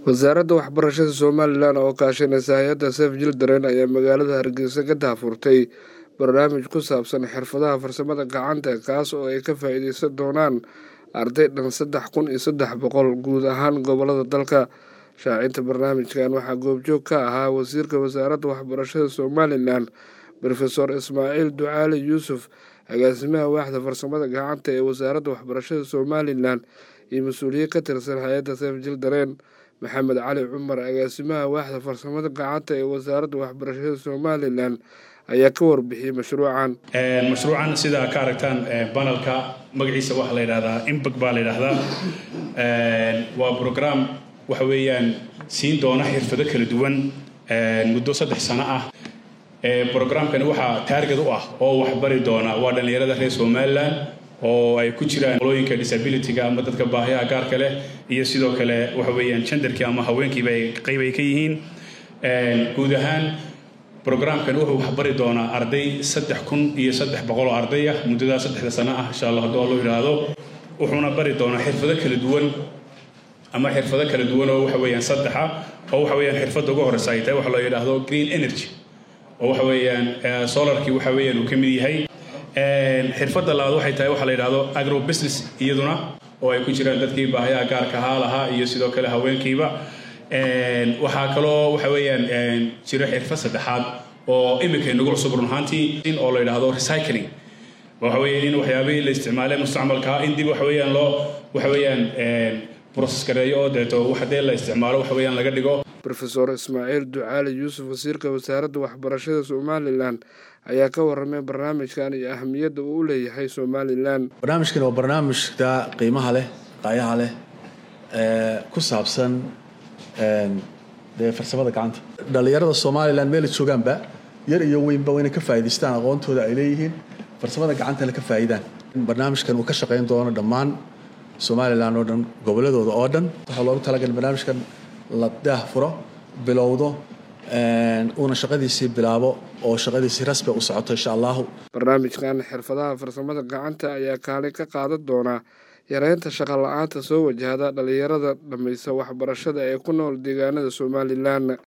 wasaaradda waxbarashada Somaliland oo kaashanaysa hay'adda Save Children ayaa magaalada Hargeysa ka daahfurtay barnaamij ku saabsan xirfadaha farsamada gacanta kaas oo ay ka faa'iideysan doonaan arday dhan 3,300 guud ahaan gobolada dalka. Shaacinta barnaamijkan waxaa goobjoog ka ahaa wasiirka wasaaradda waxbarashada Somaliland Professor Ismaaciil Ducaale Yuusuf, agaasimaha waaxda farsamada gacanta ee wasaaradda waxbarashada Somaliland iyo mas'uuliyiin ka tirsan hay'adda Save Children. Maxamed Cali Cumar, agaasimaha waaxda farsamada gacanta ee wasaaradda waxbarashada Somaliland ayaa ka warbixiyay mashruucan. Sida ka aragtaan panelka magaciisa waxa la yiraahdaa impact baa la yiraahdaa. Waa program waxa weeyaan siin doona xirfado kala duwan muddo 3 sano ah. Programkani waxa target u ah oo wax bari doona waa dhalinyarada reer Somaliland oo ay ku jiraan qolooyinka disability-ga ama dadka baahiyaha gaarka leh iyo sidoo kale waxa weeyaan genderki ama haweenkiiba ay qayb ka yihiin. Guud ahaan programkani wuxuu wax bari doonaa arday 3,300 arday ah muddada 3 sano ah insha Allah haddii loo yiraahdo. Wuxuuna bari doonaa xirfado kala duwan oo waxa weeyaan 3 oo waxa weeyaan xirfada ugu horeysa ay tahay waxa loo yiraahdo green energy oo waxa weeyaan solarki waxa weeyaan uu ka mid yahay. xirfada labaad waxay tahay waxa la yiraahdo agro business iyaduna oo ay ku jiraan dadkii baahiyaha gaarka lahaa iyo sidoo kale haweenkiiba. waxa kale oo waxa weeyaan jira xirfad saddexaad oo imika nagu cusub runtii in oo la yiraahdo recycling waxa weeyaan in waxyaabihii la isticmaalay mustacmalka in dib waxa weeyaan process gareeyo oo deeto waxa la isticmaalo waxa weeyaan laga dhigo. Professor Ismaaciil Ducaale Yuusuf, wasiirka wasaaradda waxbarashada Somaliland ayaa ka warramay barnaamijkan iyo ahmiyadda uu u leeyahay Somaliland. Barnaamijkan waa barnaamijka qiimaha leh, qaayaha leh ku saabsan farsamada gacanta. Dhalinyarada Somaliland meel joogaanba yar iyo weynba wayna ka faa'iideystaan aqoontooda ay leeyihiin farsamada gacanta ka faa'iidaan. Barnaamijkan uu ka shaqeyn doono dhammaan Somaliland oo dhan goboladooda oo dhan. Waxa loogu talagalay barnaamijkan la daahfuro bilowdo una shaqadiisii bilaabo oo shaqadiisii rasmi u socoto insha Allah. Barnaamijkan xirfadaha farsamada gacanta ayaa kaalin ka qaadan doona yareynta shaqo la'aanta soo wajahda dhalinyarada dhamaysa waxbarashada ee ku nool deegaanada Somaliland.